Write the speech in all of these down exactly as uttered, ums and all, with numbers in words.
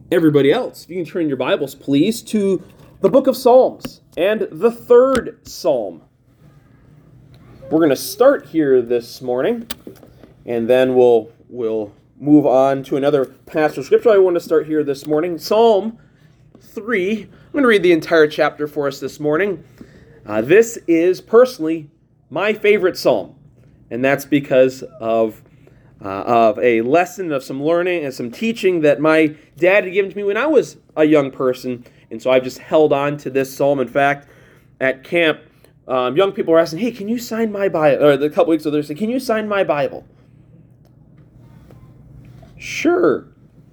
Everybody else, if you can turn your Bibles, please, to the book of Psalms and the third Psalm. We're going to start here this morning, and then we'll we'll move on to another passage of Scripture. I want to start here this morning. Psalm three. I'm going to read the entire chapter for us this morning. Uh, this is, personally, my favorite psalm, and that's because of Uh, of a lesson, of some learning and some teaching that my dad had given to me when I was a young person. And so I've just held on to this psalm. In fact, at camp, um, young people were asking, hey, can you sign my Bible? Or a couple weeks ago, they said, can you sign my Bible? Sure.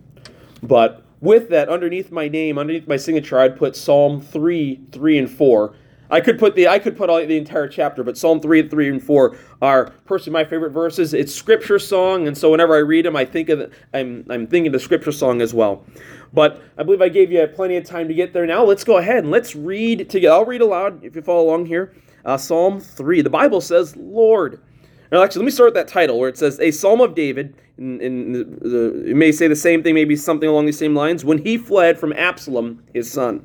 But with that, underneath my name, underneath my signature, I'd put Psalm three, three, and four. I could put the I could put all the entire chapter, but Psalm three, three, and four are personally my favorite verses. It's scripture song, and so whenever I read them, I think of I'm I'm thinking the scripture song as well. But I believe I gave you plenty of time to get there. Now let's go ahead and let's read together. I'll read aloud if you follow along here. Uh, Psalm three. The Bible says, "Lord." Now, actually, let me start with that title where it says, "A Psalm of David." In, in the, the, it may say the same thing, maybe something along these same lines. When he fled from Absalom, his son,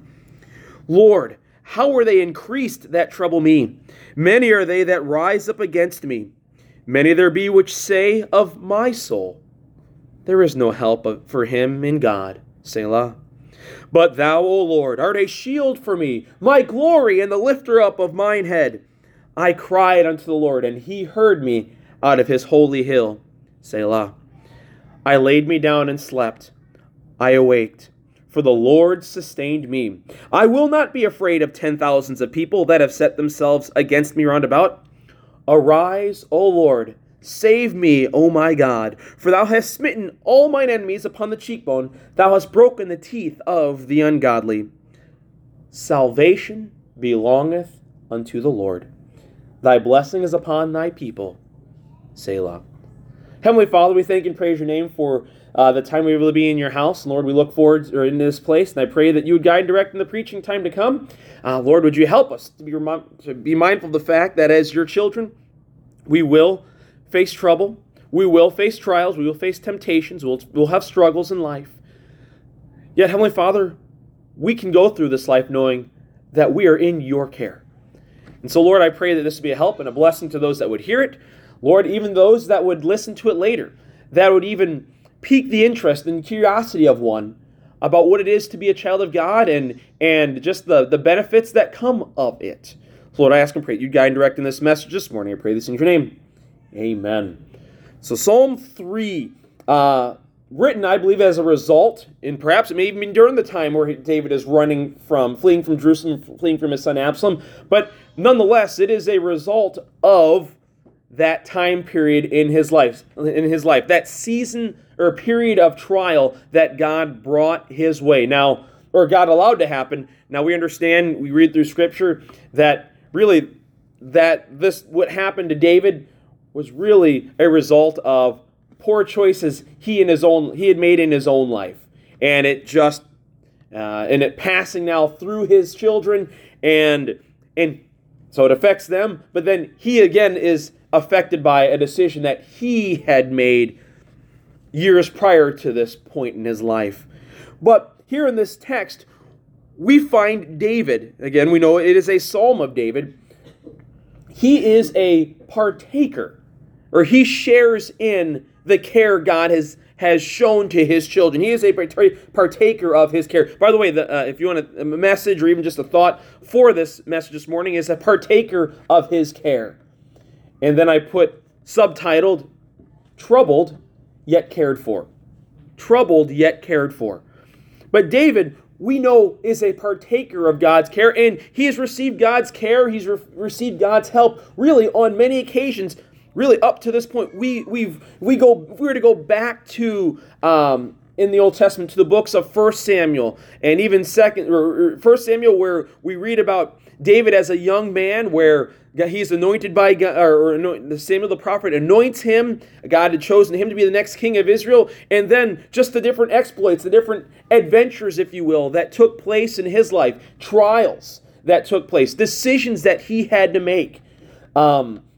Lord, how are they increased that trouble me? Many are they that rise up against me. Many there be which say of my soul, there is no help for him in God. Selah. But thou, O Lord, art a shield for me, my glory and the lifter up of mine head. I cried unto the Lord, and he heard me out of his holy hill. Selah. I laid me down and slept. I awaked, for the Lord sustained me. I will not be afraid of ten thousands of people that have set themselves against me round about. Arise, O Lord, save me, O my God, for thou hast smitten all mine enemies upon the cheekbone. Thou hast broken the teeth of the ungodly. Salvation belongeth unto the Lord. Thy blessing is upon thy people. Selah. Heavenly Father, we thank and praise your name for uh, the time we were able to be in your house. Lord, we look forward or in this place, and I pray that you would guide and direct in the preaching time to come. Uh, Lord, would you help us to be, rem- to be mindful of the fact that as your children, we will face trouble, we will face trials, we will face temptations, we'll, we'll have struggles in life. Yet, Heavenly Father, we can go through this life knowing that we are in your care. And so, Lord, I pray that this would be a help and a blessing to those that would hear it. Lord, even those that would listen to it later, that would even pique the interest and curiosity of one about what it is to be a child of God and, and just the, the benefits that come of it. So, Lord, I ask and pray you guide and direct in this message this morning. I pray this in your name. Amen. So Psalm three, uh, written, I believe, as a result, and perhaps it may even be during the time where David is running from, fleeing from Jerusalem, fleeing from his son Absalom, but nonetheless, it is a result of that time period in his life, in his life, that season or period of trial that God brought his way. Now, or God allowed to happen. Now we understand, we read through Scripture that really that this what happened to David was really a result of poor choices he in his own he had made in his own life, and it just uh, and it passing now through his children, and and so it affects them. But then he again is affected by a decision that he had made years prior to this point in his life. But here in this text, we find David. Again, we know it is a psalm of David. He is a partaker, or he shares in the care God has, has shown to his children. He is a partaker of his care. By the way, the, uh, if you want a, a message or even just a thought for this message this morning, is a partaker of his care. And then I put subtitled, Troubled Yet Cared For. Troubled Yet Cared For. But David, we know, is a partaker of God's care, and he has received God's care, he's re- received God's help, really on many occasions, really up to this point. We we've we go if we were to go back to um, in the Old Testament to the books of First Samuel and even Second or, or First Samuel, where we read about David as a young man, where he's anointed by God, or, or Samuel the prophet anoints him. God had chosen him to be the next king of Israel. And then just the different exploits, the different adventures, if you will, that took place in his life, trials that took place, decisions that he had to make. Um,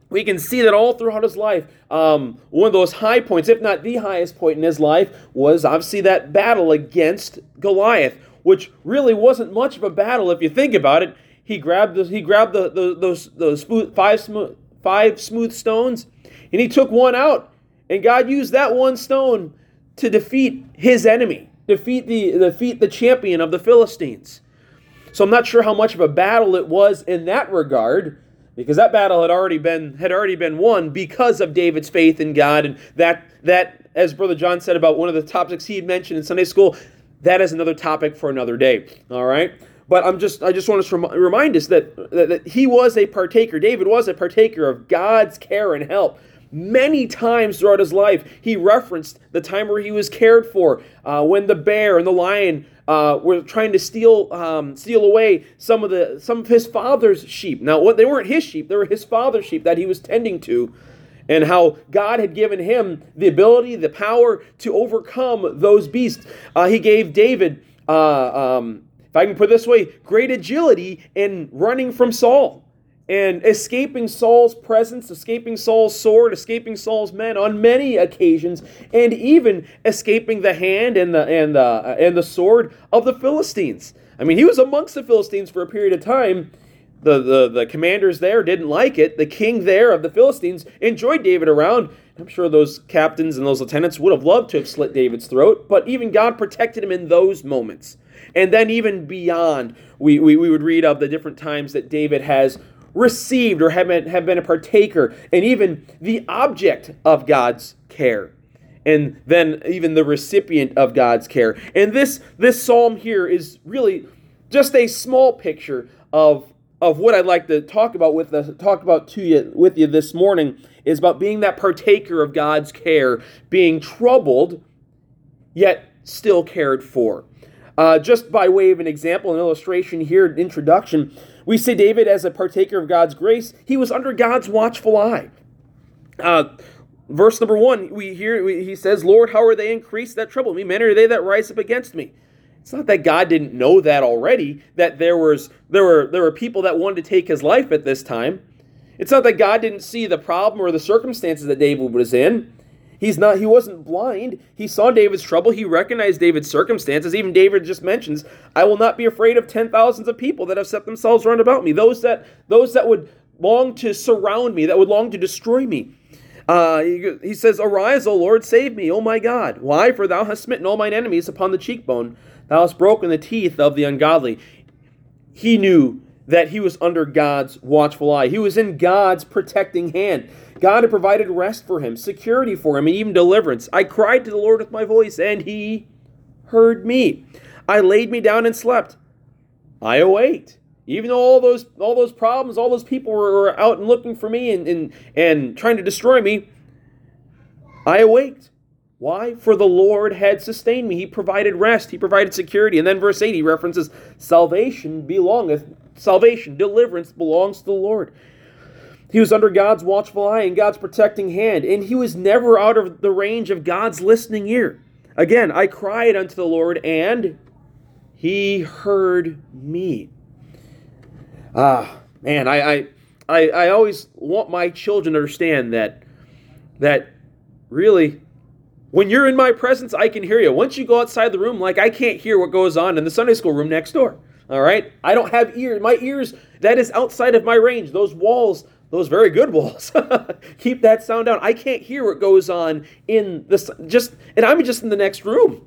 We can see that all throughout his life. Um, one of those high points, if not the highest point in his life, was obviously that battle against Goliath, which really wasn't much of a battle if you think about it. He grabbed the, he grabbed the, the, those those smooth, five smooth five smooth stones, and he took one out, and God used that one stone to defeat his enemy, defeat the defeat the champion of the Philistines. So I'm not sure how much of a battle it was in that regard, because that battle had already been had already been won because of David's faith in God, and that that as Brother John said about one of the topics he had mentioned in Sunday school, that is another topic for another day. All right, but I'm just I just want to remind us that, that that he was a partaker. David was a partaker of God's care and help. Many times throughout his life, he referenced the time where he was cared for, uh, when the bear and the lion Uh, were trying to steal um, steal away some of the some of his father's sheep. Now, what they weren't his sheep; they were his father's sheep that he was tending to, and how God had given him the ability, the power to overcome those beasts. Uh, he gave David, uh, um, if I can put it this way, great agility in running from Saul and escaping Saul's presence, escaping Saul's sword, escaping Saul's men on many occasions, and even escaping the hand and the and the and the sword of the Philistines. I mean, he was amongst the Philistines for a period of time. The, the, the commanders there didn't like it. The king there of the Philistines enjoyed David around. I'm sure those captains and those lieutenants would have loved to have slit David's throat, but even God protected him in those moments. And then even beyond, we, we, we would read of the different times that David has received or have been, have been a partaker, and even the object of God's care, and then even the recipient of God's care. And this this psalm here is really just a small picture of of what I'd like to talk about with the, talk about to you with you this morning, is about being that partaker of God's care, being troubled yet still cared for. Uh, just by way of an example, an illustration here, an introduction, we see David as a partaker of God's grace. He was under God's watchful eye. Uh, verse number one, we hear he says, "Lord, how are they increased that trouble me? Men are they that rise up against me?" It's not that God didn't know that already, that there was there were there were people that wanted to take his life at this time. It's not that God didn't see the problem or the circumstances that David was in. He's not, he wasn't blind. He saw David's trouble. He recognized David's circumstances. Even David just mentions, "I will not be afraid of ten thousands of people that have set themselves round about me." Those that those that would long to surround me, that would long to destroy me. Uh, he, he says, "Arise, O Lord, save me, O my God. Why? For thou hast smitten all mine enemies upon the cheekbone. Thou hast broken the teeth of the ungodly." He knew that he was under God's watchful eye. He was in God's protecting hand. God had provided rest for him, security for him, and even deliverance. "I cried to the Lord with my voice, and he heard me. I laid me down and slept. I awaked." Even though all those all those problems, all those people were, were out and looking for me and, and, and trying to destroy me, I awaked. Why? For the Lord had sustained me. He provided rest. He provided security. And then verse eight, he references, salvation belongeth, salvation, deliverance belongs to the Lord. He was under God's watchful eye and God's protecting hand, and he was never out of the range of God's listening ear. Again, I cried unto the Lord, and he heard me. Ah, man, I I, I, I always want my children to understand that, that really, when you're in my presence, I can hear you. Once you go outside the room, like I can't hear what goes on in the Sunday school room next door. All right? I don't have ears. My ears, that is outside of my range. Those walls, those very good walls, keep that sound down. I can't hear what goes on in this, just, and I'm just in the next room.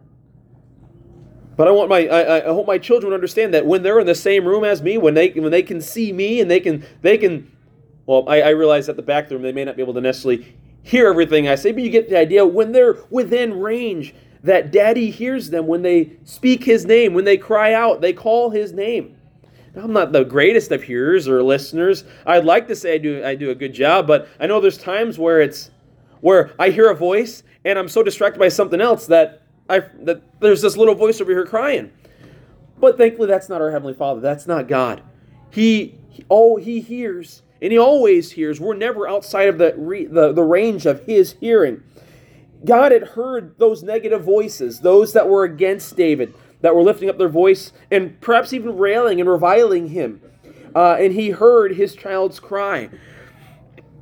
But I want my, I, I hope my children understand that when they're in the same room as me, when they, when they can see me and they can, they can, well, I, I realize at the back of the room they may not be able to necessarily hear everything I say, but you get the idea. When they're within range, that Daddy hears them when they speak his name, when they cry out, they call his name. Now, I'm not the greatest of hearers or listeners. I'd like to say I do I do a good job, but I know there's times where it's where I hear a voice and I'm so distracted by something else that I that there's this little voice over here crying. But thankfully, that's not our Heavenly Father. That's not God. He, he oh he hears. And he always hears. We're never outside of the, re, the, the range of his hearing. God had heard those negative voices, those that were against David, that were lifting up their voice and perhaps even railing and reviling him. Uh, and he heard his child's cry.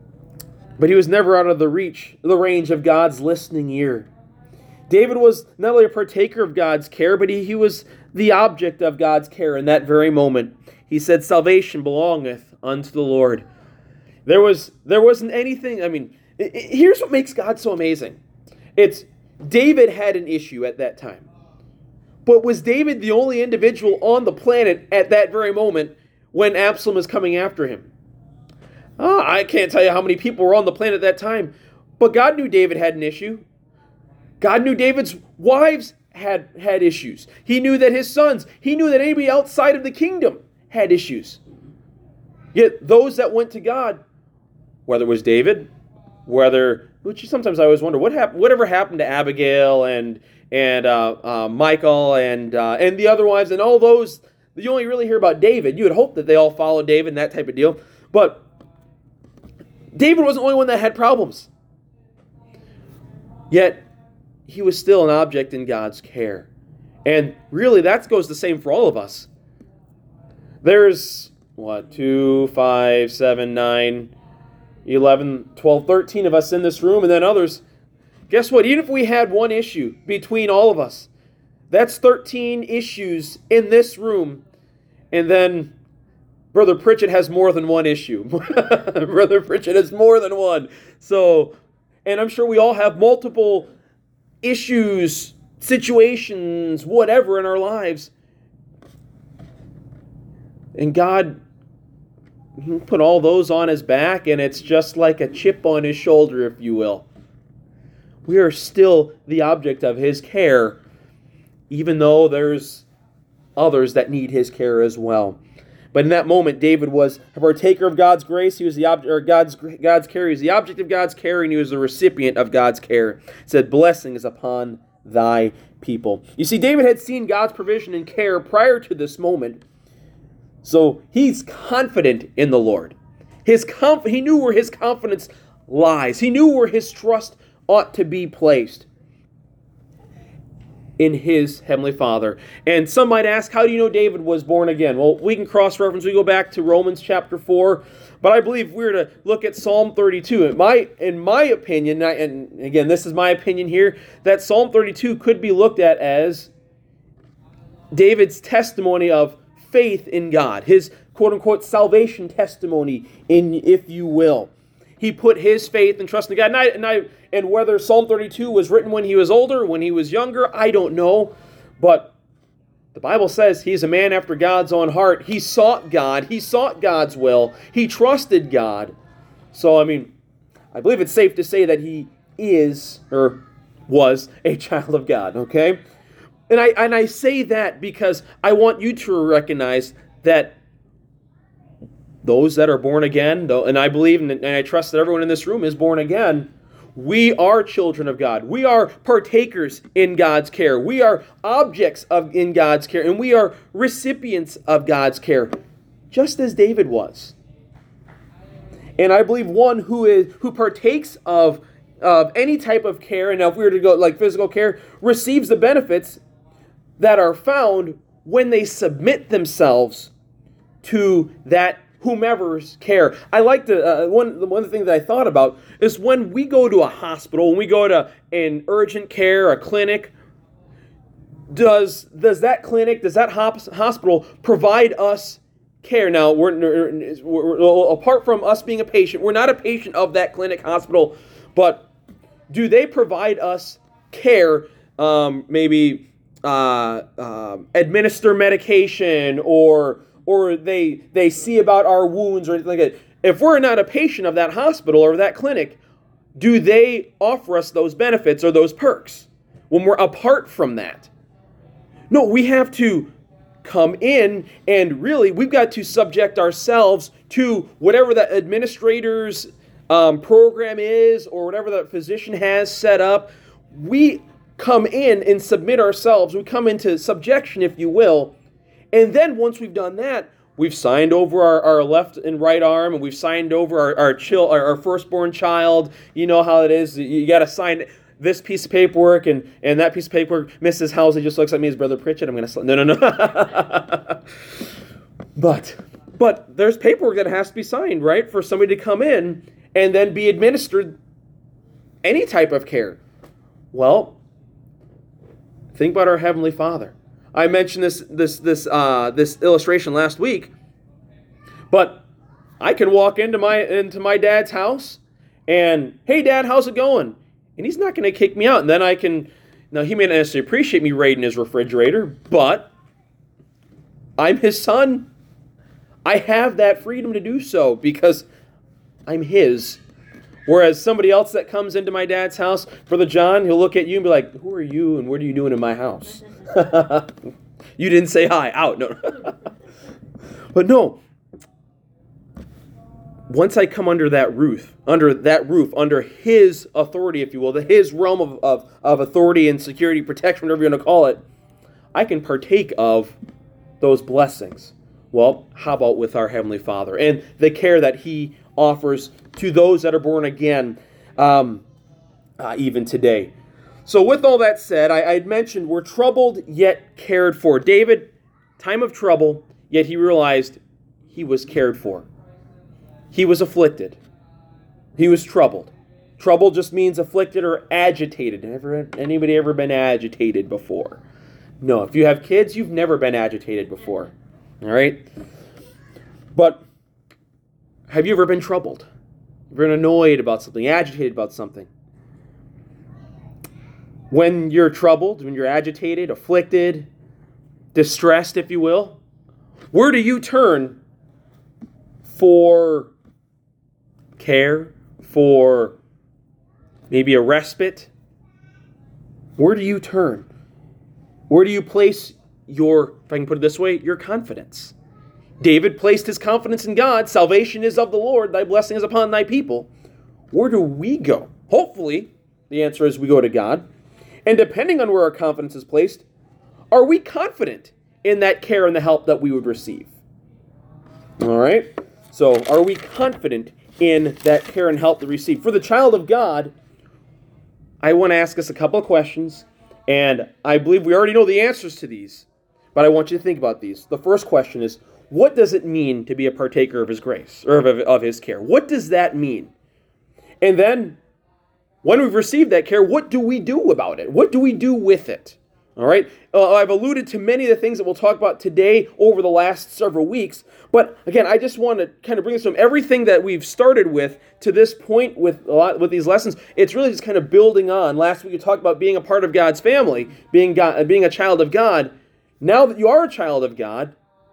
But he was never out of the reach, the range of God's listening ear. David was not only a partaker of God's care, but he, he was the object of God's care in that very moment. He said, "Salvation belongeth unto the Lord." There was there wasn't anything, I mean, it, it, here's what makes God so amazing. It's David had an issue at that time. But was David the only individual on the planet at that very moment when Absalom was coming after him? Oh, I can't tell you how many people were on the planet at that time, but God knew David had an issue. God knew David's wives had, had issues. He knew that his sons, he knew that anybody outside of the kingdom had issues. Yet those that went to God, whether it was David, whether, which sometimes I always wonder, what happened, whatever happened to Abigail and and uh, uh, Michal and uh, and the other wives and all those, you only really hear about David. You would hope that they all followed David and that type of deal. But David wasn't the only one that had problems. Yet, he was still an object in God's care. And really, that goes the same for all of us. There's, what, two, five, seven, nine, eleven, twelve, thirteen of us in this room, and then others. Guess what? Even if we had one issue between all of us, that's thirteen issues in this room. And then Brother Pritchett has more than one issue. Brother Pritchett has more than one. So, and I'm sure we all have multiple issues, situations, whatever in our lives. And God put all those on his back, and it's just like a chip on his shoulder, if you will. We are still the object of his care, even though there's others that need his care as well. But in that moment, David was a partaker of God's grace. He was the object, or God's God's care. He was the object of God's care, and he was the recipient of God's care. It said, "Blessing is upon thy people." You see, David had seen God's provision and care prior to this moment, so he's confident in the Lord. His conf- he knew where his confidence lies. He knew where his trust ought to be placed, in his Heavenly Father. And some might ask, how do you know David was born again? Well, we can cross-reference. We go back to Romans chapter four. But I believe if we were to look at Psalm thirty-two, in my, in my opinion, and again, this is my opinion here, that Psalm thirty-two could be looked at as David's testimony of faith in God, his quote-unquote salvation testimony, in, if you will. He put his faith and trust in God. And, I, and, I, and whether Psalm thirty-two was written when he was older, when he was younger, I don't know. But the Bible says he's a man after God's own heart. He sought God. He sought God's will. He trusted God. So, I mean, I believe it's safe to say that he is, or was, a child of God, okay? And I, and I say that because I want you to recognize that those that are born again, though, and I believe and I trust that everyone in this room is born again, we are children of God. We are partakers in God's care. We are objects of in God's care, and we are recipients of God's care, just as David was. And I believe one who is who partakes of of any type of care, and now if we were to go like physical care, receives the benefits that are found when they submit themselves to that whomever's care. I like to, uh, one, one of the things that I thought about is when we go to a hospital, when we go to an urgent care, a clinic, does does that clinic, does that hop, hospital provide us care? Now, we're, we're, we're, apart from us being a patient, we're not a patient of that clinic, hospital, but do they provide us care, um, maybe uh, uh, administer medication, or or they they see about our wounds or anything like that? If we're not a patient of that hospital or that clinic, do they offer us those benefits or those perks when we're apart from that? No, we have to come in, and really we've got to subject ourselves to whatever that administrator's um, program is or whatever that physician has set up. We come in and submit ourselves. We come into subjection, if you will. And then once we've done that, we've signed over our, our left and right arm, and we've signed over our our, chil- our our firstborn child. You know how it is. You got to sign this piece of paperwork and, and that piece of paperwork. Missus Housley just looks at me as Brother Pritchett. I'm going to sl- no, no, no. but but there's paperwork that has to be signed, right, for somebody to come in and then be administered any type of care? Well, think about our Heavenly Father. I mentioned this this this uh, this illustration last week, but I can walk into my into my dad's house and, hey, Dad, how's it going? And he's not going to kick me out. And then I can, now he may not necessarily appreciate me raiding his refrigerator, but I'm his son. I have that freedom to do so because I'm his. Whereas somebody else that comes into my dad's house, Brother John, he'll look at you and be like, who are you and what are you doing in my house? You didn't say hi. Out. No. But no. Once I come under that roof, under that roof, under his authority, if you will, the his realm of, of, of authority and security, protection, whatever you want to call it, I can partake of those blessings. Well, how about with our Heavenly Father and the care that he offers to those that are born again, um, uh, even today. So with all that said, I, I had mentioned we're troubled yet cared for. David, time of trouble, yet he realized he was cared for. He was afflicted. He was troubled. Trouble just means afflicted or agitated. Ever, anybody ever been agitated before? No, if you have kids, you've never been agitated before. All right? But have you ever been troubled? You've been annoyed about something, agitated about something? When you're troubled, when you're agitated, afflicted, distressed, if you will, where do you turn for care, for maybe a respite? Where do you turn? Where do you place your, if I can put it this way, your confidence? David placed his confidence in God. Salvation is of the Lord. Thy blessing is upon thy people. Where do we go? Hopefully, the answer is we go to God. And depending on where our confidence is placed, are we confident in that care and the help that we would receive? All right? So, are we confident in that care and help to receive? For the child of God, I want to ask us a couple of questions, and I believe we already know the answers to these, but I want you to think about these. The first question is, what does it mean to be a partaker of his grace, or of, of his care? What does that mean? And then, when we've received that care, what do we do about it? What do we do with it? All right? Uh, I've alluded to many of the things that we'll talk about today over the last several weeks. But again, I just want to kind of bring this from everything that we've started with to this point with a lot with these lessons. It's really just kind of building on. Last week we talked about being a part of God's family, being God, being a child of God. Now that you are a child of God,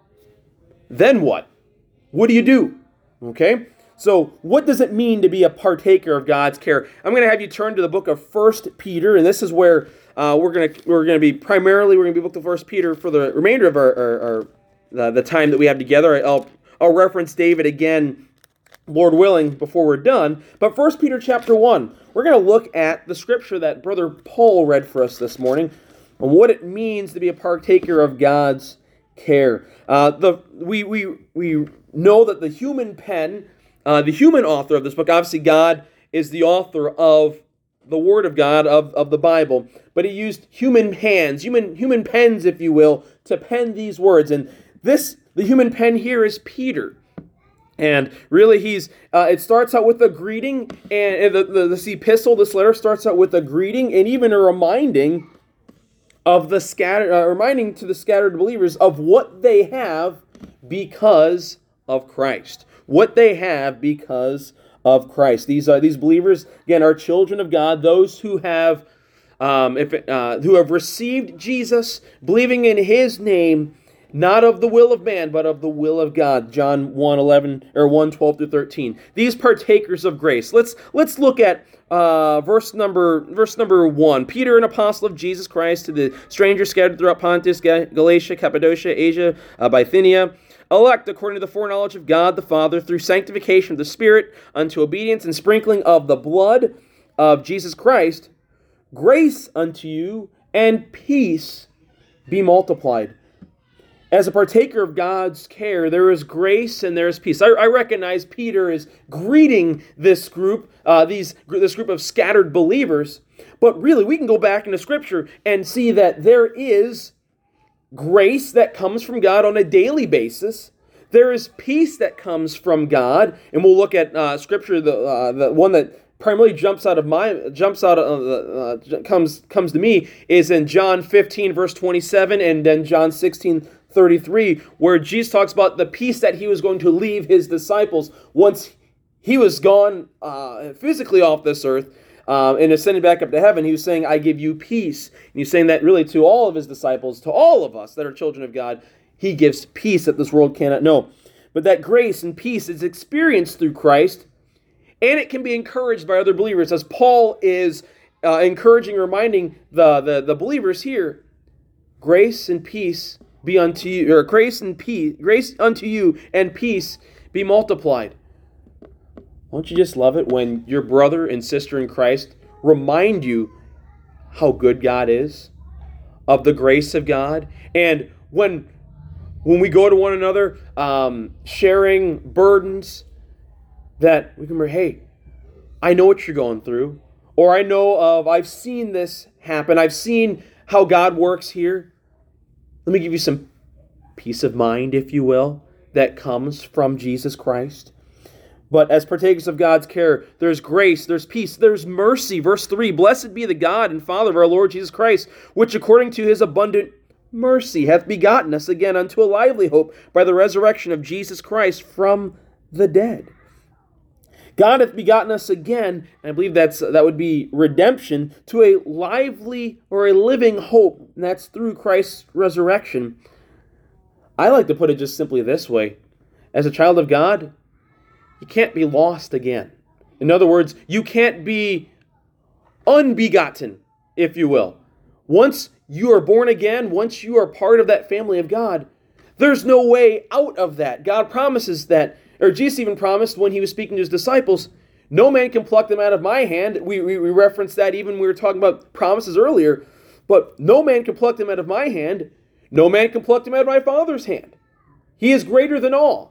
then what? What do you do? Okay? So, what does it mean to be a partaker of God's care? I'm going to have you turn to the book of First Peter, and this is where uh, we're going to we're going to be primarily we're going to be book of First Peter for the remainder of our, our, our uh, the time that we have together. I'll I'll reference David again, Lord willing, before we're done. But First Peter chapter one, we're going to look at the scripture that Brother Paul read for us this morning, and what it means to be a partaker of God's care. Uh, the we we we know that the human pen. Uh, the human author of this book, obviously God is the author of the Word of God, of, of the Bible, but he used human hands, human human pens, if you will, to pen these words. And this, the human pen here is Peter. And really he's, uh, it starts out with a greeting, and the, the, this epistle, this letter starts out with a greeting and even a reminding of the scattered, uh, reminding to the scattered believers of what they have because of Christ. What they have because of Christ. These are these believers, again, are children of God, those who have um, if it, uh, who have received Jesus, believing in his name, not of the will of man, but of the will of God. John one eleven or one twelve through thirteen. These partakers of grace. Let's let's look at uh, verse number verse number one. Peter, an apostle of Jesus Christ, to the strangers scattered throughout Pontus, Galatia, Cappadocia, Asia, uh, Bithynia, elect according to the foreknowledge of God the Father, through sanctification of the Spirit, unto obedience and sprinkling of the blood of Jesus Christ, grace unto you and peace be multiplied. As a partaker of God's care, there is grace and there is peace. I, I recognize Peter is greeting this group, uh, these this group of scattered believers, but really we can go back into Scripture and see that there is grace that comes from God on a daily basis there is peace that comes from God, and we'll look at uh, Scripture, the uh, the one that primarily jumps out of my jumps out of uh, comes comes to me is in John fifteen verse twenty-seven, and then John sixteen thirty-three, where Jesus talks about the peace that he was going to leave his disciples once he was gone uh, physically off this earth. Um, and ascending back up to heaven, he was saying, I give you peace. And he's saying that really to all of his disciples, to all of us that are children of God, he gives peace that this world cannot know. But that grace and peace is experienced through Christ, and it can be encouraged by other believers, as Paul is uh, encouraging, reminding the, the, the believers here, grace and peace be unto you, or grace and peace, grace unto you and peace be multiplied. Don't you just love it when your brother and sister in Christ remind you how good God is, of the grace of God? And when when we go to one another, um, sharing burdens, that we can remember, hey, I know what you're going through, or I know of, I've seen this happen, I've seen how God works here. Let me give you some peace of mind, if you will, that comes from Jesus Christ. But as partakers of God's care, there's grace, there's peace, there's mercy. Verse three, blessed be the God and Father of our Lord Jesus Christ, which according to his abundant mercy hath begotten us again unto a lively hope by the resurrection of Jesus Christ from the dead. God hath begotten us again, and I believe that's that would be redemption, to a lively or a living hope, and that's through Christ's resurrection. I like to put it just simply this way. As a child of God, you can't be lost again. In other words, you can't be unbegotten, if you will. Once you are born again, once you are part of that family of God, there's no way out of that. God promises that, or Jesus even promised when he was speaking to his disciples, no man can pluck them out of my hand. We, we, we referenced that even when we were talking about promises earlier. But no man can pluck them out of my hand. No man can pluck them out of my Father's hand. He is greater than all.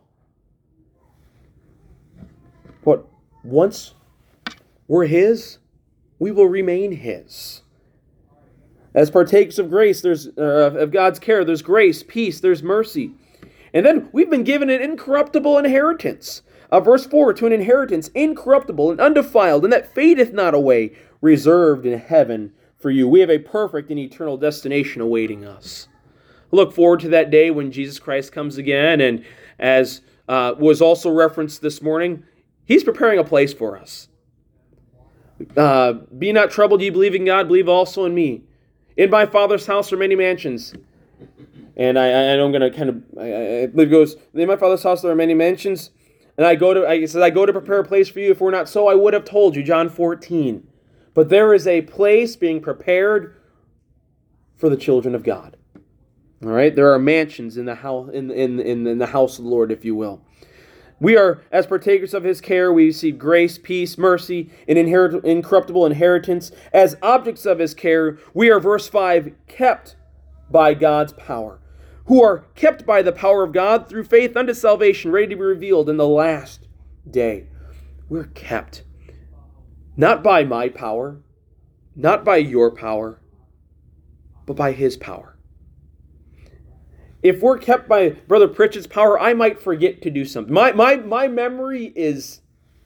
But once we're his, we will remain his. As partakers of grace, there's uh, of God's care, there's grace, peace, there's mercy. And then we've been given an incorruptible inheritance. Uh, verse four, to an inheritance incorruptible and undefiled, and that fadeth not away, reserved in heaven for you. We have a perfect and eternal destination awaiting us. Look forward to that day when Jesus Christ comes again, and as uh, was also referenced this morning, he's preparing a place for us. Uh, Be not troubled, ye believe in God, believe also in me. In my Father's house are many mansions. And I, I know I'm going to kind of, I, I believe it goes, in my Father's house there are many mansions. And I go to, I, it says, I go to prepare a place for you. If we're not so, I would have told you. John fourteen. But there is a place being prepared for the children of God. All right? There are mansions in the house, in, in, in, in the house of the Lord, if you will. We are, as partakers of his care, we receive grace, peace, mercy, and inherit, incorruptible inheritance. As objects of his care, we are, verse five, kept by God's power, who are kept by the power of God through faith unto salvation, ready to be revealed in the last day. We're kept, not by my power, not by your power, but by his power. If we're kept by Brother Pritchett's power, I might forget to do something. My, my, my memory is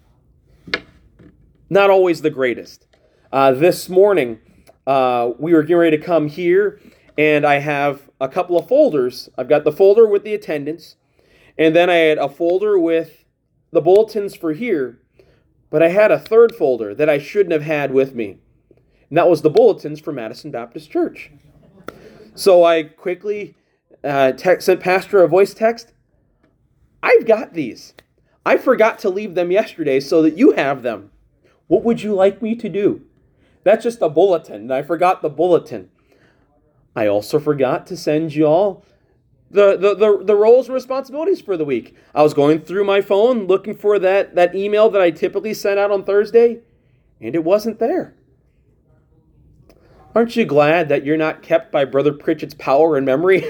not always the greatest. Uh, this morning, uh, we were getting ready to come here, and I have a couple of folders. I've got the folder with the attendance, and then I had a folder with the bulletins for here, but I had a third folder that I shouldn't have had with me, and that was the bulletins for Madison Baptist Church. So I quickly uh, text, sent Pastor a voice text. I've got these. I forgot to leave them yesterday so that you have them. What would you like me to do? That's just a bulletin, and I forgot the bulletin. I also forgot to send you all the, the, the, the roles and responsibilities for the week. I was going through my phone looking for that, that email that I typically send out on Thursday, and it wasn't there. Aren't you glad that you're not kept by Brother Pritchett's power and memory?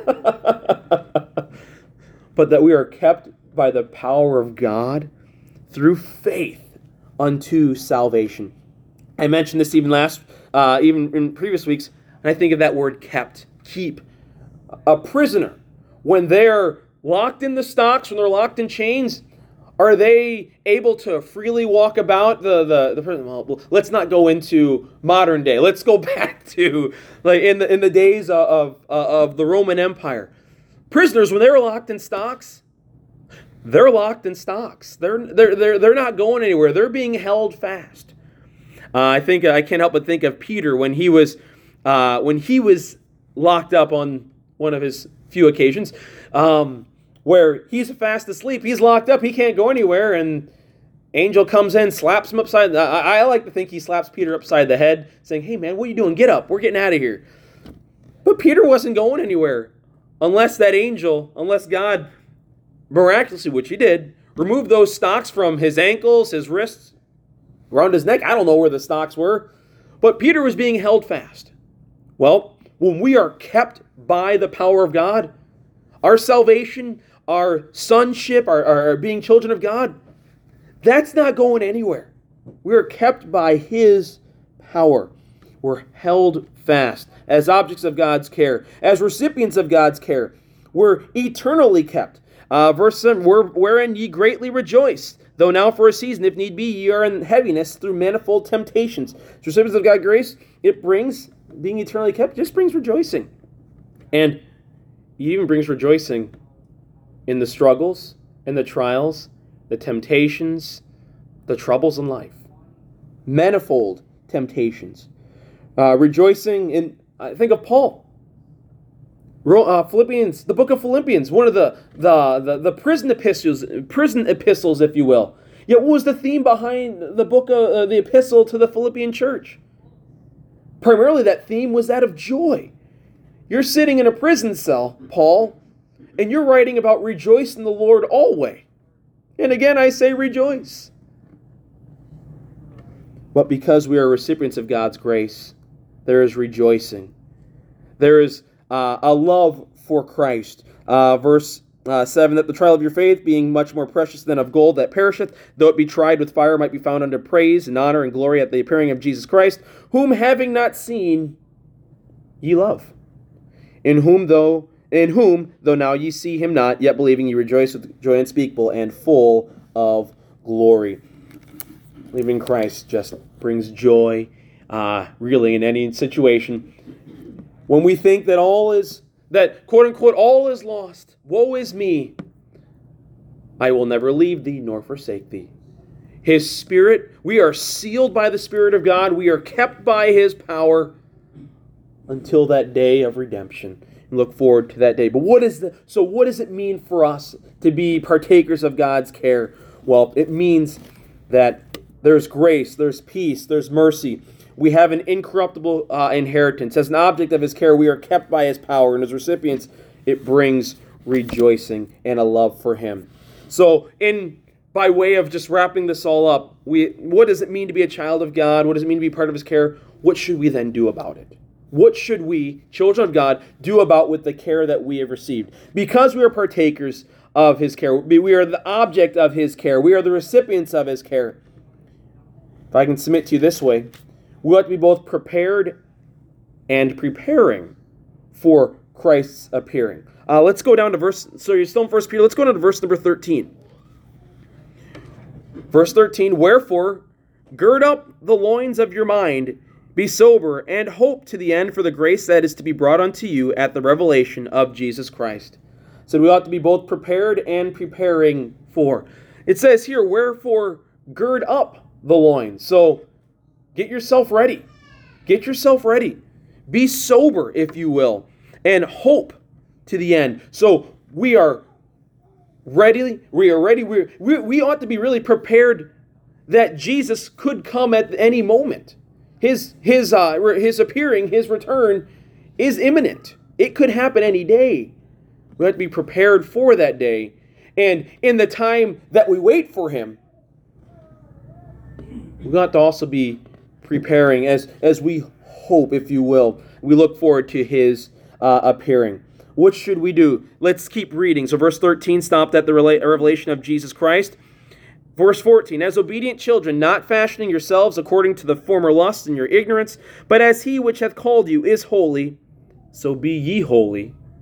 But that we are kept by the power of God through faith unto salvation. I mentioned this even last, uh, even in previous weeks, and I think of that word kept, keep. A prisoner, when they're locked in the stocks, when they're locked in chains, are they able to freely walk about the the, the prison? Well, let's not go into modern day. Let's go back to like in the in the days of of, of the Roman Empire. Prisoners, when they were locked in stocks, they're locked in stocks. They're they're they're they're not going anywhere. They're being held fast. Uh, I think I can't help but think of Peter when he was uh, when he was locked up on one of his few occasions. Um, where he's fast asleep, he's locked up, he can't go anywhere, and angel comes in, slaps him upside, I, I like to think he slaps Peter upside the head, saying, hey man, what are you doing? Get up, we're getting out of here. But Peter wasn't going anywhere, unless that angel, unless God miraculously, which he did, removed those stocks from his ankles, his wrists, around his neck. I don't know where the stocks were, but Peter was being held fast. Well, when we are kept by the power of God, our salvation, our sonship, our, our being children of God, that's not going anywhere. We're kept by His power. We're held fast as objects of God's care, as recipients of God's care. We're eternally kept. Uh, verse seven, wherein ye greatly rejoice, though now for a season, if need be, ye are in heaviness through manifold temptations. As recipients of God's grace, it brings, being eternally kept, just brings rejoicing. And it even brings rejoicing in the struggles and the trials, the temptations, the troubles in life. Manifold temptations. Uh, rejoicing in, I think of Paul. Uh, Philippians, the book of Philippians, one of the, the, the, the prison epistles, prison epistles, if you will. Yet what was the theme behind the book of uh, the epistle to the Philippian church? Primarily that theme was that of joy. You're sitting in a prison cell, Paul, and you're writing about rejoice in the Lord always. And again, I say rejoice. But because we are recipients of God's grace, there is rejoicing. There is uh, a love for Christ. Uh, verse uh, seven, that the trial of your faith, being much more precious than of gold that perisheth, though it be tried with fire, might be found unto praise and honor and glory at the appearing of Jesus Christ, whom having not seen, ye love. In whom though in whom though now ye see him not, yet believing ye rejoice with joy unspeakable and full of glory. Believing in Christ just brings joy, uh, really, in any situation. When we think that all is that quote unquote all is lost, woe is me, I will never leave thee nor forsake thee. His Spirit, we are sealed by the Spirit of God. We are kept by His power until that day of redemption. And look forward to that day. But what is the so what does it mean for us to be partakers of God's care? Well, it means that there's grace, there's peace, there's mercy. We have an incorruptible uh, inheritance. As an object of His care, we are kept by His power. And as recipients, it brings rejoicing and a love for Him. So, in by way of just wrapping this all up, we what does it mean to be a child of God? What does it mean to be part of His care? What should we then do about it? What should we, children of God, do about with the care that we have received? Because we are partakers of His care, we are the object of His care, we are the recipients of His care. If I can submit to you this way, we ought to be both prepared and preparing for Christ's appearing. Uh, let's go down to verse, so you're still in First Peter, let's go down to verse number thirteen. Verse thirteen, wherefore, gird up the loins of your mind, be sober, and hope to the end for the grace that is to be brought unto you at the revelation of Jesus Christ. So we ought to be both prepared and preparing for. It says here, wherefore, gird up the loins. So, get yourself ready. Get yourself ready. Be sober, if you will, and hope to the end. So, we are ready. We are ready. We, we, we ought to be really prepared that Jesus could come at any moment. His his uh, his appearing, His return is imminent. It could happen any day. We have to be prepared for that day. And in the time that we wait for Him, we ought to also be preparing as, as we hope, if you will. We look forward to His uh, appearing. What should we do? Let's keep reading. So verse thirteen stopped at the revelation of Jesus Christ. Verse fourteen, as obedient children, not fashioning yourselves according to the former lusts in your ignorance, but as He which hath called you is holy, so be ye holy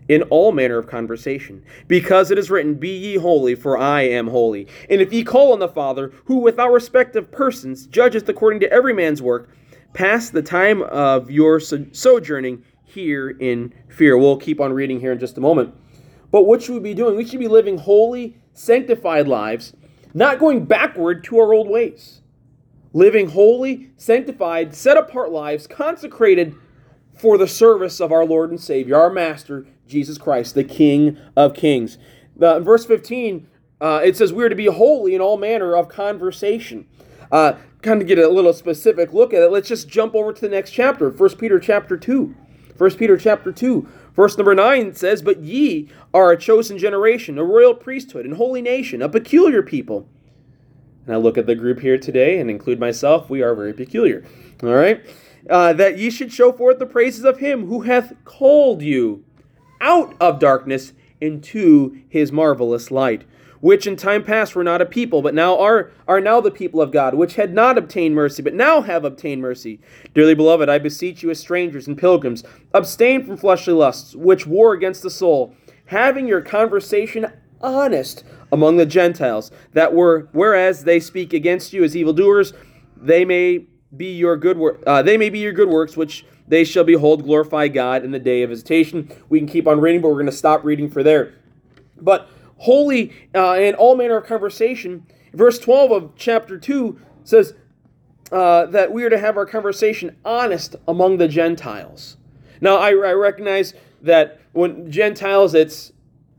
in all manner of conversation, because it is written, Be ye holy, for I am holy. And if ye call on the Father, who without respect of persons judgeth according to every man's work, pass the time of your sojourning here in fear. We'll keep on reading here in just a moment. But what should we be doing? We should be living holy, sanctified lives, not going backward to our old ways. Living holy, sanctified, set-apart lives, consecrated for the service of our Lord and Savior, our Master, Jesus Christ, the King of Kings. Uh, in verse fifteen, uh, it says we are to be holy in all manner of conversation. Uh, kind of get a little specific look at it. Let's just jump over to the next chapter, First Peter chapter two. First Peter chapter two, verse number nine says, But ye are a chosen generation, a royal priesthood, and holy nation, a peculiar people. And I look at the group here today and include myself. We are very peculiar. All right? Uh, that ye should show forth the praises of him who hath called you out of darkness into his marvelous light, which in time past were not a people, but now are, are now the people of God, which had not obtained mercy, but now have obtained mercy. Dearly beloved, I beseech you as strangers and pilgrims, abstain from fleshly lusts, which war against the soul, having your conversation honest among the Gentiles, that were, whereas they speak against you as evildoers, they may be your good work, uh, they may be your good works, which they shall behold glorify God in the day of visitation. We can keep on reading, but we're going to stop reading for there. But holy uh, in all manner of conversation, verse twelve of chapter two says uh, that we are to have our conversation honest among the Gentiles. Now, I, I recognize that when Gentiles, it's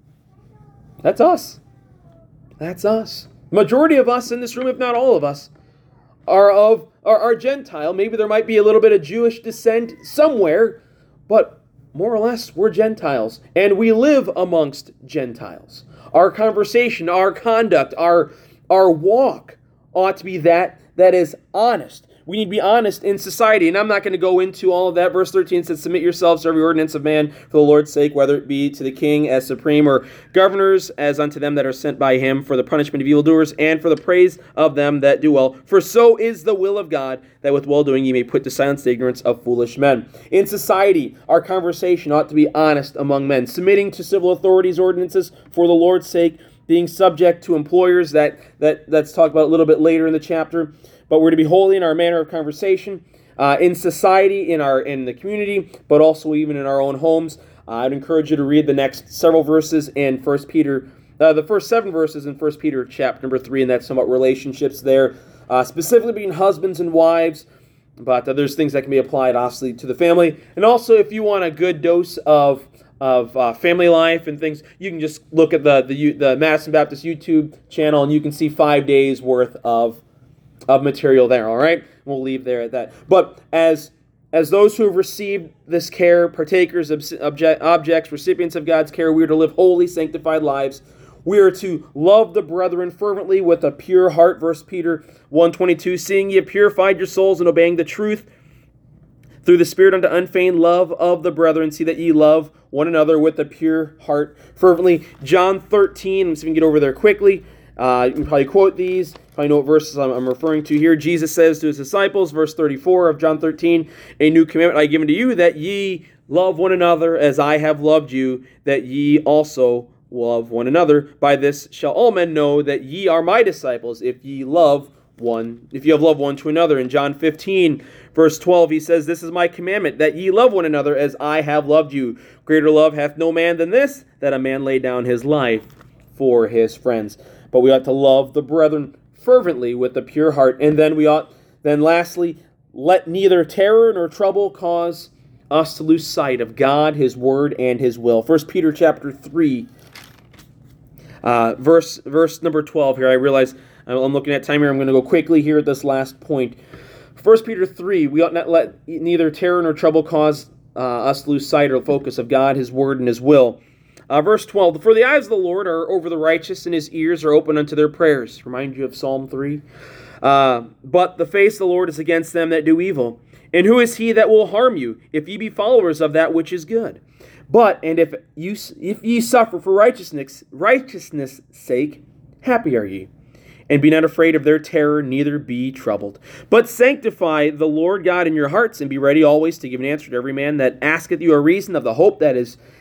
that's us. That's us. Majority of us in this room, if not all of us, are of are, are Gentile. Maybe there might be a little bit of Jewish descent somewhere, but more or less we're Gentiles, and we live amongst Gentiles. Our conversation, our conduct, our our walk ought to be that that is honest. We need to be honest in society, and I'm not going to go into all of that. Verse thirteen says, Submit yourselves to every ordinance of man for the Lord's sake, whether it be to the king as supreme, or governors as unto them that are sent by him, for the punishment of evildoers, and for the praise of them that do well. For so is the will of God, that with well-doing ye may put to silence the ignorance of foolish men. In society, our conversation ought to be honest among men, submitting to civil authorities' ordinances for the Lord's sake, being subject to employers, that, that that's talked about a little bit later in the chapter. But we're to be holy in our manner of conversation, uh, in society, in our in the community, but also even in our own homes. Uh, I'd encourage you to read the next several verses in First Peter, uh, the first seven verses in First Peter chapter number three, and that's somewhat relationships there, uh, specifically between husbands and wives. But uh, there's things that can be applied, obviously, to the family. And also, if you want a good dose of of uh, family life and things, you can just look at the the the Madison Baptist YouTube channel, and you can see five days worth of. of material there, all right? We'll leave there at that. But as as those who have received this care, partakers, of object, objects, recipients of God's care, we are to live holy, sanctified lives. We are to love the brethren fervently with a pure heart, First Peter one twenty-two, seeing ye have purified your souls in obeying the truth through the Spirit unto unfeigned love of the brethren, see that ye love one another with a pure heart fervently. John thirteen, I'm just going to get over there quickly. Uh, you can probably quote these. Probably know what verses I'm, I'm referring to here. Jesus says to his disciples, verse thirty-four of John thirteen, A new commandment I give unto you, that ye love one another as I have loved you, that ye also love one another. By this shall all men know that ye are my disciples, if ye love one, if ye have loved one to another. In John fifteen, verse twelve, he says, This is my commandment, that ye love one another as I have loved you. Greater love hath no man than this, that a man lay down his life for his friends. But we ought to love the brethren fervently with a pure heart. And then we ought, then lastly, let neither terror nor trouble cause us to lose sight of God, His Word, and His will. First Peter chapter three, uh, verse verse number twelve here. I realize I'm looking at time here. I'm going to go quickly here at this last point. First Peter three, we ought not let neither terror nor trouble cause uh, us to lose sight or focus of God, His Word, and His will. Uh, verse twelve, For the eyes of the Lord are over the righteous, and His ears are open unto their prayers. Remind you of Psalm three. Uh, but the face of the Lord is against them that do evil. And who is he that will harm you, if ye be followers of that which is good? But, and if you if ye suffer for righteousness righteousness' sake, happy are ye. And be not afraid of their terror, neither be troubled. But sanctify the Lord God in your hearts, and be ready always to give an answer to every man that asketh you a reason of the hope that is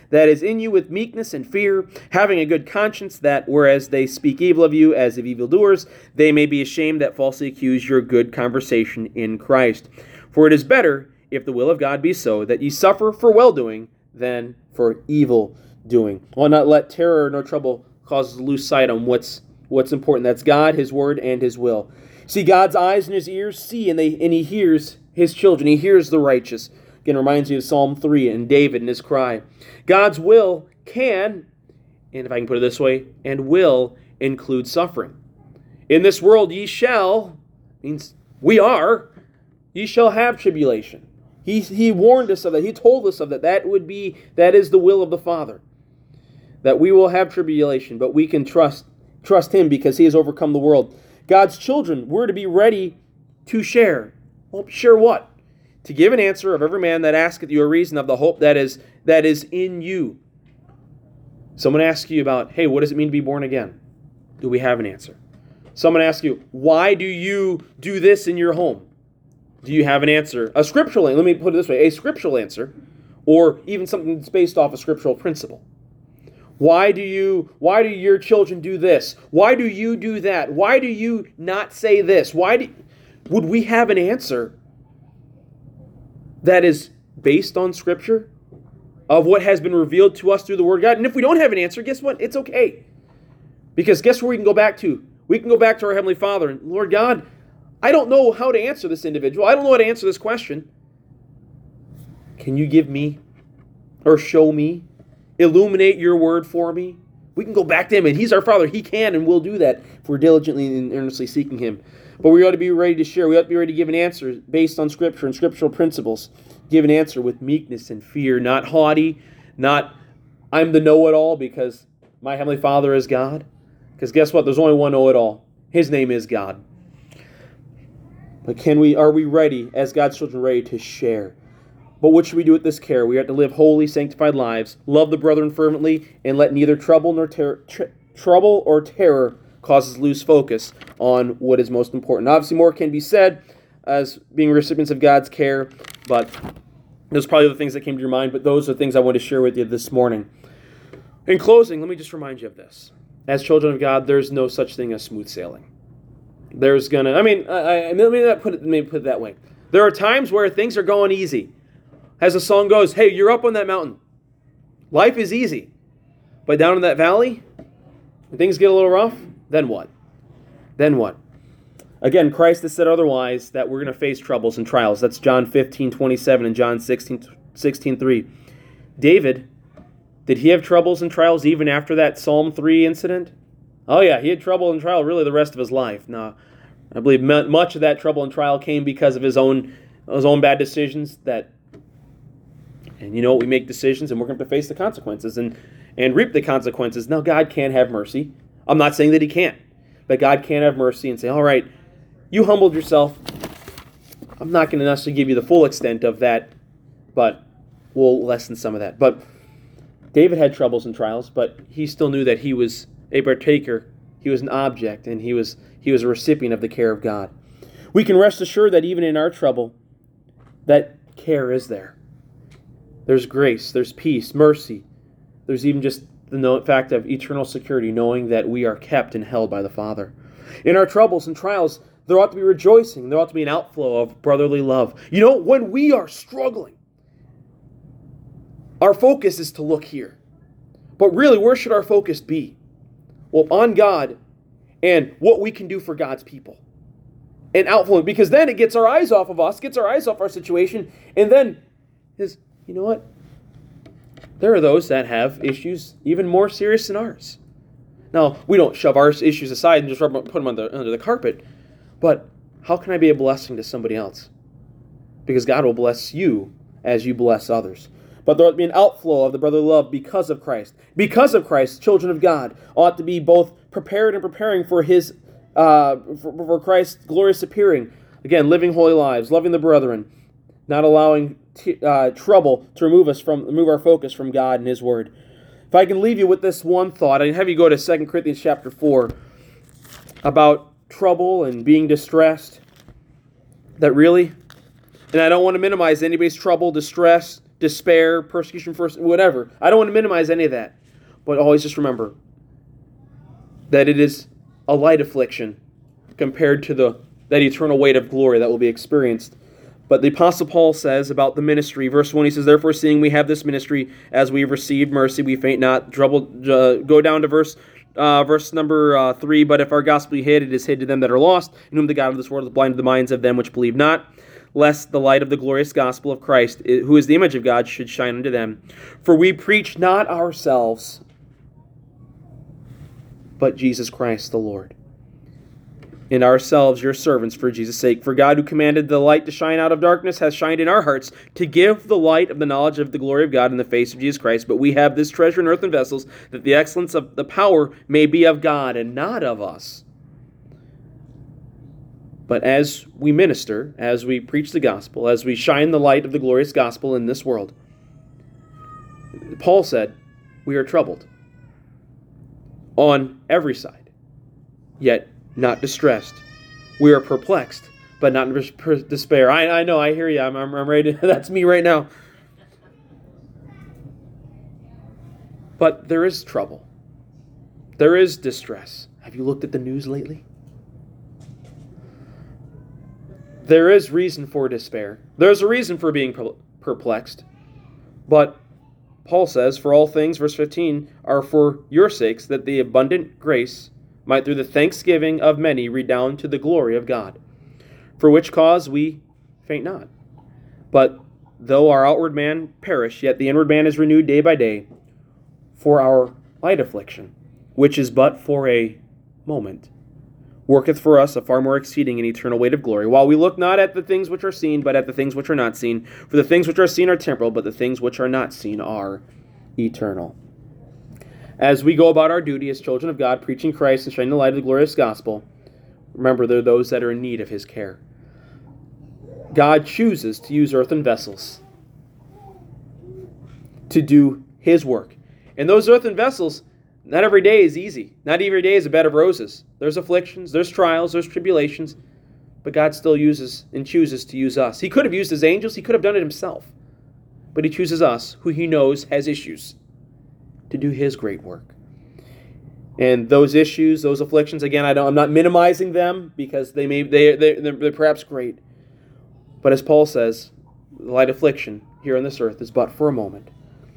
that is in you with meekness and fear, having a good conscience, that whereas they speak evil of you as of evildoers, they may be ashamed that falsely accuse your good conversation in Christ. For it is better, if the will of God be so, that ye suffer for well-doing than for evil doing. Will not let terror nor trouble cause us to lose sight on what's what's important. That's God, His Word, and His will. See, God's eyes and His ears see, and they and He hears His children. He hears the righteous. Again, reminds me of Psalm three and David and his cry. God's will can, and if I can put it this way, and will include suffering. In this world ye shall, means we are, ye shall have tribulation. He, he warned us of that. He told us of that. That would be, that is the will of the Father. That we will have tribulation, but we can trust, trust Him because He has overcome the world. God's children, we're to be ready to share. Well, share what? To give an answer of every man that asketh you a reason of the hope that is that is in you. Someone asks you about, hey, what does it mean to be born again? Do we have an answer? Someone asks you, why do you do this in your home? Do you have an answer? A scriptural answer, let me put it this way, a scriptural answer, or even something that's based off a scriptural principle. Why do you, why do your children do this? Why do you do that? Why do you not say this? Why do, would we have an answer that is based on Scripture, of what has been revealed to us through the Word of God? And if we don't have an answer, guess what? It's okay. Because guess where we can go back to? We can go back to our Heavenly Father. And Lord God, I don't know how to answer this individual. I don't know how to answer this question. Can you give me, or show me, illuminate your Word for me? We can go back to Him, and He's our Father. He can and will do that if we're diligently and earnestly seeking Him. But we ought to be ready to share. We ought to be ready to give an answer based on Scripture and scriptural principles. Give an answer with meekness and fear, not haughty, not I'm the know-it-all because my Heavenly Father is God. Because guess what? There's only one know-it-all. His name is God. But can we? Are we ready, as God's children, ready to share? But what should we do with this care? We have to live holy, sanctified lives, love the brethren fervently, and let neither trouble nor ter- tr- trouble or terror cause us to lose focus on what is most important. Obviously, more can be said as being recipients of God's care, but those are probably the things that came to your mind, but those are things I want to share with you this morning. In closing, let me just remind you of this. As children of God, there's no such thing as smooth sailing. There's gonna, I mean, I, I, let me not put it, let me put it that way. There are times where things are going easy. As the song goes, hey, you're up on that mountain. Life is easy. But down in that valley, when things get a little rough, then what? Then what? Again, Christ has said otherwise, that we're going to face troubles and trials. That's John fifteen twenty-seven and John sixteen three. David, did he have troubles and trials even after that Psalm three incident? Oh yeah, he had trouble and trial really the rest of his life. Now, I believe much of that trouble and trial came because of his own his own bad decisions. That, and you know, we make decisions and we're going to face the consequences and, and reap the consequences. Now, God can have mercy. I'm not saying that He can't, but God can have mercy and say, all right, you humbled yourself. I'm not going to necessarily give you the full extent of that, but we'll lessen some of that. But David had troubles and trials, but he still knew that he was a partaker. He was an object, and he was he was a recipient of the care of God. We can rest assured that even in our trouble, that care is there. There's grace, there's peace, mercy. There's even just the fact of eternal security, knowing that we are kept and held by the Father. In our troubles and trials, there ought to be rejoicing. There ought to be an outflow of brotherly love. You know, when we are struggling, our focus is to look here. But really, where should our focus be? Well, on God and what we can do for God's people. And outflowing, because then it gets our eyes off of us, gets our eyes off our situation, and then is, you know what? There are those that have issues even more serious than ours. Now, we don't shove our issues aside and just rub, put them under, under the carpet, but how can I be a blessing to somebody else? Because God will bless you as you bless others. But there ought to be an outflow of the brotherly love because of Christ. Because of Christ, children of God ought to be both prepared and preparing for His, uh, for, for Christ's glorious appearing. Again, living holy lives, loving the brethren, not allowing t- uh, trouble to remove us from, remove our focus from God and His Word. If I can leave you with this one thought, I'd have you go to Second Corinthians chapter four about trouble and being distressed. That really, and I don't want to minimize anybody's trouble, distress, despair, persecution, first, whatever. I don't want to minimize any of that. But always just remember that it is a light affliction compared to the that eternal weight of glory that will be experienced. But the Apostle Paul says about the ministry, verse one, he says, therefore, seeing we have this ministry, as we have received mercy, we faint not. Trouble, uh, go down to verse uh, verse number uh, three, but if our gospel be hid, it is hid to them that are lost, in whom the God of this world has blinded the minds of them which believe not, lest the light of the glorious gospel of Christ, who is the image of God, should shine unto them. For we preach not ourselves, but Jesus Christ the Lord, and ourselves your servants for Jesus' sake. For God, who commanded the light to shine out of darkness, hath shined in our hearts to give the light of the knowledge of the glory of God in the face of Jesus Christ. But we have this treasure in earthen vessels, that the excellence of the power may be of God and not of us. But as we minister, as we preach the gospel, as we shine the light of the glorious gospel in this world, Paul said, we are troubled on every side, yet not distressed. We are perplexed, but not in despair. I, I know, I hear you. I'm, I'm, I'm ready to, that's me right now. But there is trouble. There is distress. Have you looked at the news lately? There is reason for despair. There's a reason for being perplexed. But Paul says, for all things, verse fifteen, are for your sakes, that the abundant grace might through the thanksgiving of many redound to the glory of God. For which cause we faint not. But though our outward man perish, yet the inward man is renewed day by day. For our light affliction, which is but for a moment, worketh for us a far more exceeding and eternal weight of glory, while we look not at the things which are seen, but at the things which are not seen. For the things which are seen are temporal, but the things which are not seen are eternal. As we go about our duty as children of God, preaching Christ and shining the light of the glorious gospel, remember there are those that are in need of his care. God chooses to use earthen vessels to do his work. And those earthen vessels, not every day is easy. Not every day is a bed of roses. There's afflictions, there's trials, there's tribulations. But God still uses and chooses to use us. He could have used his angels. He could have done it himself. But he chooses us, who he knows has issues, to do his great work. And those issues, those afflictions, again, I don't, I'm not minimizing them because they may they they they're, they're perhaps great. But as Paul says, the light affliction here on this earth is but for a moment.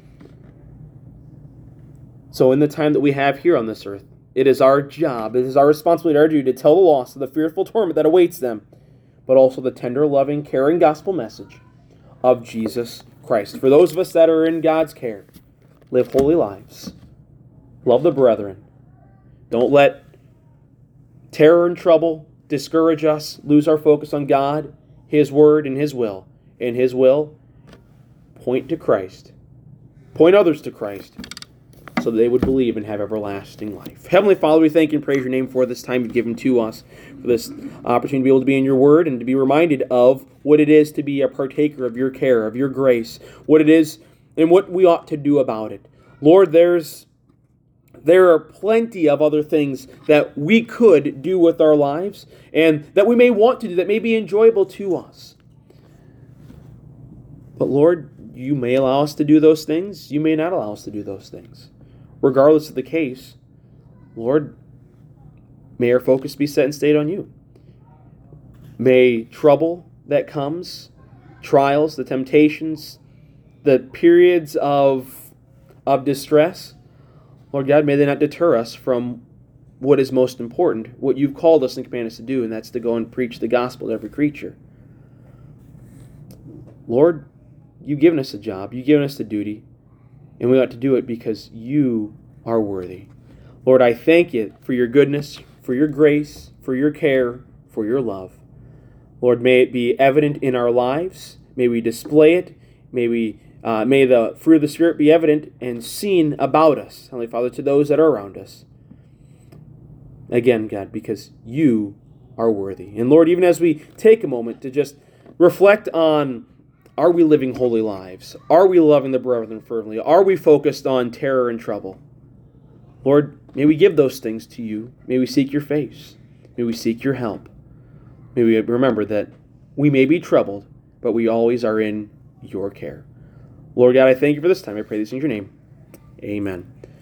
So in the time that we have here on this earth, it is our job, it is our responsibility, our duty to tell the lost of the fearful torment that awaits them, but also the tender, loving, caring gospel message of Jesus Christ. For those of us that are in God's care, live holy lives. Love the brethren. Don't let terror and trouble discourage us, lose our focus on God, his word, and his will. In his will, point to Christ. Point others to Christ, so that they would believe and have everlasting life. Heavenly Father, we thank you and praise your name for this time you've given to us, for this opportunity to be able to be in your word and to be reminded of what it is to be a partaker of your care, of your grace, what it is and what we ought to do about it. Lord, there's there are plenty of other things that we could do with our lives and that we may want to do that may be enjoyable to us. But Lord, you may allow us to do those things. You may not allow us to do those things. Regardless of the case, Lord, may our focus be set and stayed on you. May trouble that comes, trials, the temptations, the periods of, of distress, Lord God, may they not deter us from what is most important, what you've called us and commanded us to do, and that's to go and preach the gospel to every creature. Lord, you've given us a job, you've given us the duty, and we ought to do it because you are worthy. Lord, I thank you for your goodness, for your grace, for your care, for your love. Lord, may it be evident in our lives. May we display it. May we, uh, may the fruit of the Spirit be evident and seen about us, Heavenly Father, to those that are around us. Again, God, because you are worthy. And Lord, even as we take a moment to just reflect on, are we living holy lives? Are we loving the brethren fervently? Are we focused on terror and trouble? Lord, may we give those things to you. May we seek your face. May we seek your help. May we remember that we may be troubled, but we always are in your care. Lord God, I thank you for this time. I pray this in your name. Amen.